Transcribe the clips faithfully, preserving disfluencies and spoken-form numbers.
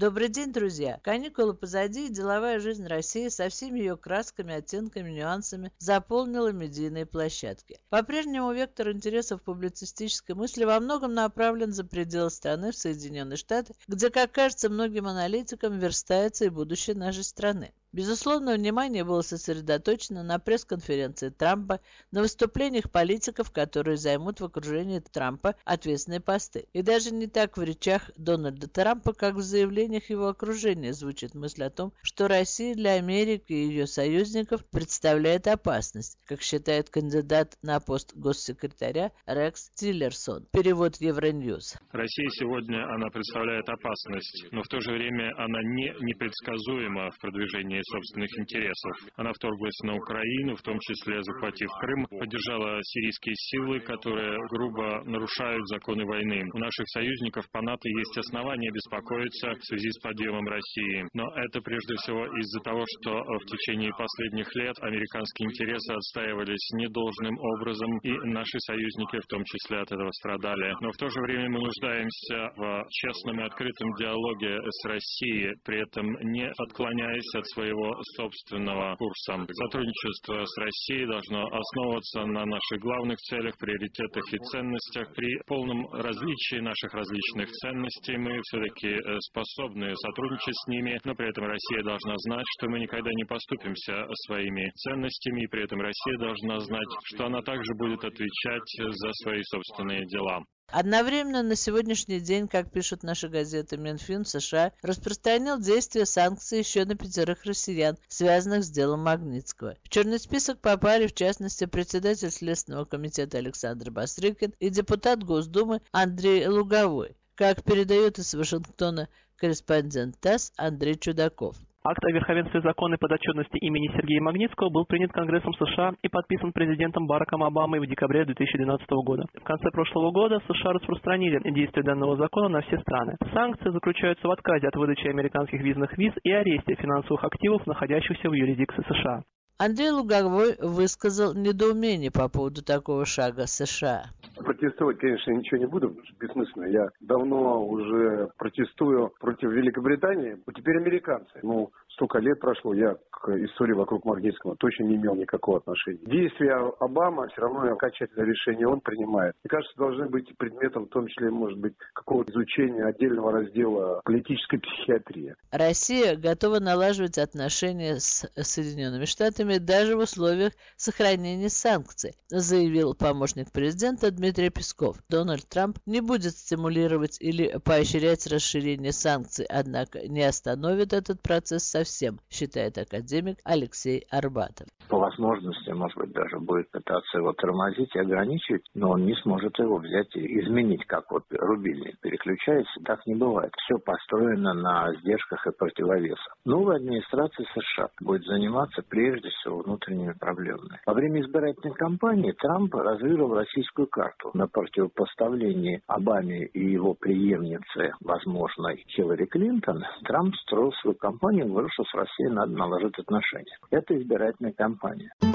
Добрый день, друзья! Каникулы позади, и деловая жизнь России со всеми ее красками, оттенками, нюансами заполнила медийные площадки. По-прежнему вектор интересов публицистической мысли во многом направлен за пределы страны в Соединенные Штаты, где, как кажется многим аналитикам, верстается и будущее нашей страны. Безусловно, внимание было сосредоточено на пресс-конференции Трампа, на выступлениях политиков, которые займут в окружении Трампа ответственные посты. И даже не так в речах Дональда Трампа, как в заявлениях его окружения звучит мысль о том, что Россия для Америки и ее союзников представляет опасность, как считает кандидат на пост госсекретаря Рекс Тиллерсон. Перевод Евроньюз. Россия сегодня она представляет опасность, но в то же время она не непредсказуема в продвижении собственных интересов. Она вторглась на Украину, в том числе захватив Крым, поддержала сирийские силы, которые грубо нарушают законы войны. У наших союзников по НАТО есть основания беспокоиться в связи с подъемом России. Но это прежде всего из-за того, что в течение последних лет американские интересы отстаивались недолжным образом, и наши союзники в том числе от этого страдали. Но в то же время мы нуждаемся в честном и открытом диалоге с Россией, при этом не отклоняясь от своего собственного курса. Сотрудничество с Россией должно основываться на наших главных целях, приоритетах и ценностях. При полном различии наших различных ценностей мы все-таки способны сотрудничать с ними, но при этом Россия должна знать, что мы никогда не поступимся своими ценностями, и при этом Россия должна знать, что она также будет отвечать за свои собственные дела. Одновременно на сегодняшний день, как пишут наши газеты, Минфин США распространил действие санкций еще на пятерых россиян, связанных с делом Магнитского. В черный список попали, в частности, председатель Следственного комитета Александр Бастрыкин и депутат Госдумы Андрей Луговой, как передает из Вашингтона корреспондент ТАСС Андрей Чудаков. Акт о верховенстве закона и подотчетности имени Сергея Магнитского был принят Конгрессом США и подписан президентом Бараком Обамой в декабре две тысячи двенадцатого года. В конце прошлого года США распространили действие данного закона на все страны. Санкции заключаются в отказе от выдачи американских визных виз и аресте финансовых активов, находящихся в юрисдикции США. Андрей Луговой высказал недоумение по поводу такого шага США. Протестовать, конечно, ничего не буду, потому что бессмысленно. Я давно уже протестую против Великобритании, а теперь американцы. Ну, столько лет прошло, я к истории вокруг Магнитского точно не имел никакого отношения. Действия Обама все равно окончательное решение он принимает. Мне кажется, должны быть предметом, в том числе, может быть, какого-то изучения отдельного раздела политической психиатрии. Россия готова налаживать отношения с Соединенными Штатами даже в условиях сохранения санкций, заявил помощник президента Дмитрий Песков. Дональд Трамп не будет стимулировать или поощрять расширение санкций, однако не остановит этот процесс совсем, считает академик Алексей Арбатов. По возможности, может быть, даже будет пытаться его тормозить и ограничивать, но он не сможет его взять и изменить, как вот рубильник переключается. Так не бывает. Все построено на сдержках и противовесах. Новая администрация США будет заниматься прежде всего внутренними проблемами. Во время избирательной кампании Трамп развил российскую карту. На противопоставлении Обаме и его преемнице, возможной Хиллари Клинтон, Трамп строил свою кампанию, говорил, что с Россией надо наложить отношения. Это избирательная кампания.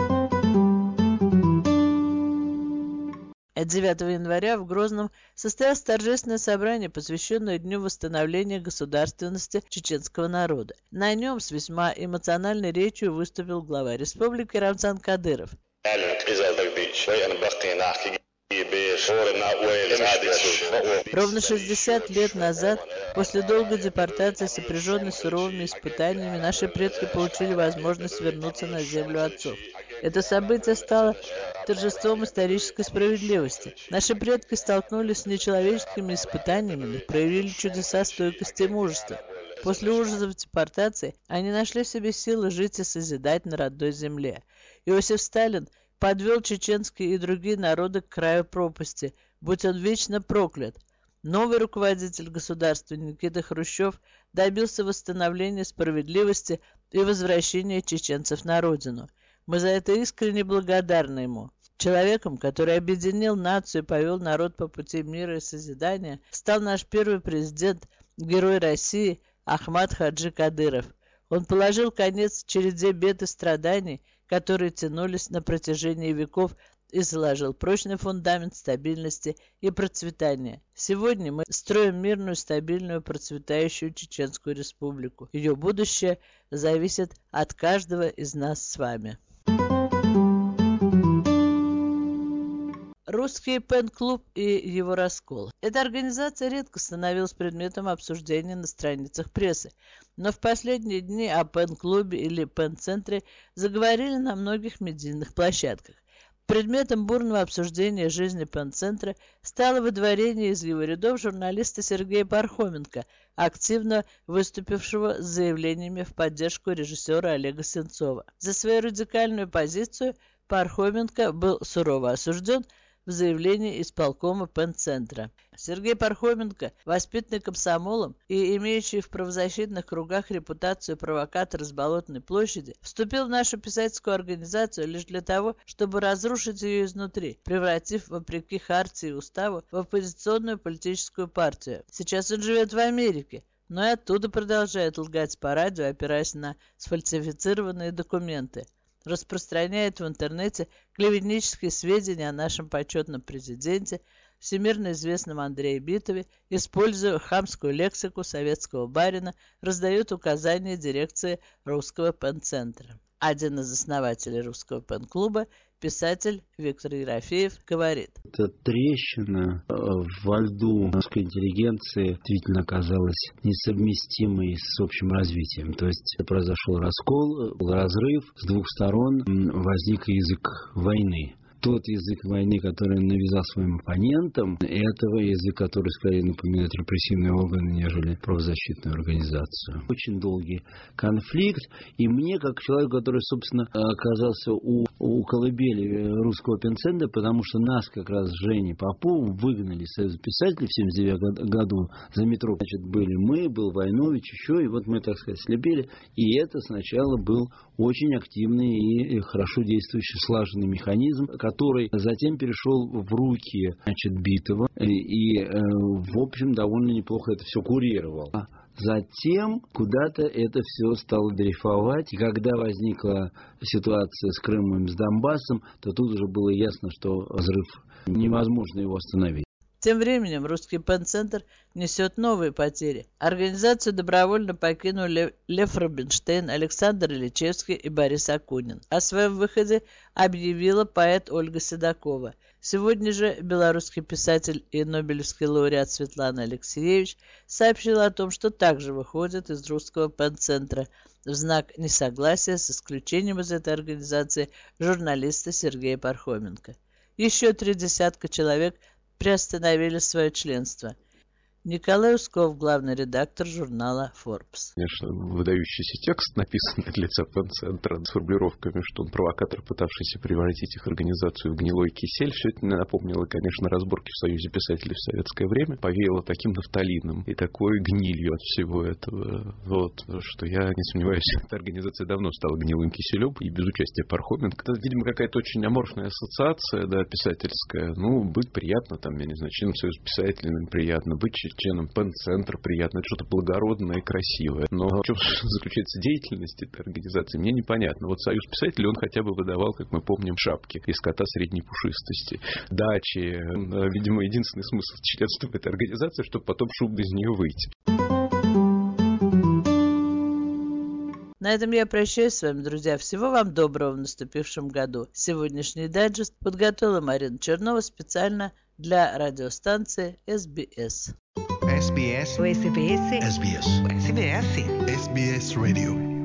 девятого января в Грозном состоялось торжественное собрание, посвященное Дню восстановления государственности чеченского народа. На нем с весьма эмоциональной речью выступил глава республики Рамзан Кадыров. Ровно шестьдесят лет назад, после долгой депортации, сопряженной с суровыми испытаниями, наши предки получили возможность вернуться на землю отцов. Это событие стало торжеством исторической справедливости. Наши предки столкнулись с нечеловеческими испытаниями, но проявили чудеса стойкости и мужества. После ужасов депортации они нашли в себе силы жить и созидать на родной земле. Иосиф Сталин подвел чеченские и другие народы к краю пропасти, будь он вечно проклят. Новый руководитель государства Никита Хрущев добился восстановления справедливости и возвращения чеченцев на родину. Мы за это искренне благодарны ему. Человеком, который объединил нацию и повел народ по пути мира и созидания, стал наш первый президент, герой России Ахмад Хаджи Кадыров. Он положил конец череде бед и страданий, которые тянулись на протяжении веков и заложил прочный фундамент стабильности и процветания. Сегодня мы строим мирную, стабильную, процветающую Чеченскую Республику. Ее будущее зависит от каждого из нас с вами. Русский пен-клуб и его раскол. Эта организация редко становилась предметом обсуждения на страницах прессы, но в последние дни о пен-клубе или пен-центре заговорили на многих медийных площадках. Предметом бурного обсуждения жизни пен-центра стало выдворение из его рядов журналиста Сергея Пархоменко, активно выступившего с заявлениями в поддержку режиссера Олега Сенцова. За свою радикальную позицию Пархоменко был сурово осужден в заявлении исполкома пен-центра. Сергей Пархоменко, воспитанный комсомолом и имеющий в правозащитных кругах репутацию провокатора с Болотной площади, вступил в нашу писательскую организацию лишь для того, чтобы разрушить ее изнутри, превратив, вопреки хартии и уставу, в оппозиционную политическую партию. Сейчас он живет в Америке, но и оттуда продолжает лгать по радио, опираясь на сфальсифицированные документы. Распространяет в интернете клеветнические сведения о нашем почетном президенте, всемирно известном Андрее Битове, используя хамскую лексику советского барина, раздает указания дирекции русского пен-центра. Один из основателей русского пен-клуба, писатель Виктор Ерофеев, говорит: эта трещина во льду русской интеллигенции действительно оказалась несовместимой с общим развитием. То есть произошел раскол, разрыв, с двух сторон возник язык войны. Тот язык войны, который навязал своим оппонентам, этого язык, который скорее напоминает репрессивные органы, нежели правозащитную организацию. Очень долгий конфликт, и мне, как человеку, который, собственно, оказался у, у колыбели русского пен-центра, потому что нас как раз с Женей Поповым выгнали из Союза писателей в семьдесят девятом году за метро. Значит, были мы, был Войнович, еще, и вот мы, так сказать, слепели. И это сначала был очень активный и хорошо действующий слаженный механизм, который затем перешел в руки, значит, Битова и, э, в общем, довольно неплохо это все курировал. Затем куда-то это все стало дрейфовать, и когда возникла ситуация с Крымом и с Донбассом, то тут уже было ясно, что взрыв невозможно его остановить. Тем временем русский пен-центр несет новые потери. Организацию добровольно покинули Лев Рубинштейн, Александр Ильичевский и Борис Акунин. О своем выходе объявила поэт Ольга Седокова. Сегодня же белорусский писатель и нобелевский лауреат Светлана Алексеевич сообщила о том, что также выходит из русского пен-центра в знак несогласия с исключением из этой организации журналиста Сергея Пархоменко. Еще три десятка человек приостановили свое членство. Николай Усков, главный редактор журнала Forbes. Конечно, выдающийся текст, написанный для лица пен-центра, с формулировками, что он провокатор, пытавшийся превратить их организацию в гнилой кисель. Все это напомнило, конечно, разборки в Союзе писателей в советское время. Повеяло таким нафталином и такой гнилью от всего этого. Вот, что я не сомневаюсь, эта организация давно стала гнилым киселем и без участия Пархоменко. Это, видимо, какая-то очень аморфная ассоциация, да, писательская. Ну, быть приятно, там, я не знаю, членом Союза писателей приятно, быть членом пен-центра приятно, это что-то благородное и красивое. Но в чем заключается деятельность этой организации, мне непонятно. Вот Союз писателей, он хотя бы выдавал, как мы помним, шапки из кота средней пушистости, дачи. Видимо, единственный смысл членства в этой организации, чтобы потом шумно из нее выйти. На этом я прощаюсь с вами, друзья. Всего вам доброго в наступившем году. Сегодняшний дайджест подготовила Марина Чернова специально для радиостанции эс би эс. эс би эс. эс би эс. эс би эс. эс би эс. эс би эс Radio.